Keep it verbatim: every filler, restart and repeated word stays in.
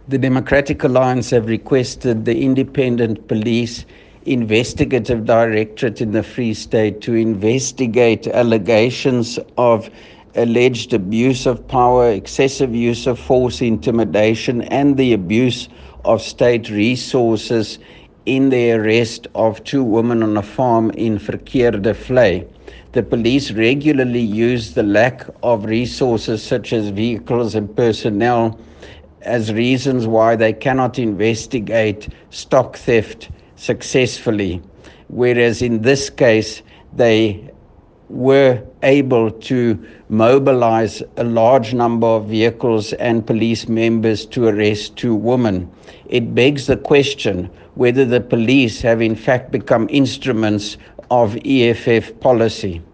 The Democratic Alliance have requested the Independent Police Investigative Directorate in the Free State to investigate allegations of alleged abuse of power, excessive use of force, intimidation, and the abuse of state resources in the arrest of two women on a farm in Verkeerde Vlei. The police regularly use the lack of resources such as vehicles and personnel as reasons why they cannot investigate stock theft successfully, whereas in this case they were able to mobilize a large number of vehicles and police members to arrest two women. It begs the question whether the police have in fact become instruments of E F F policy.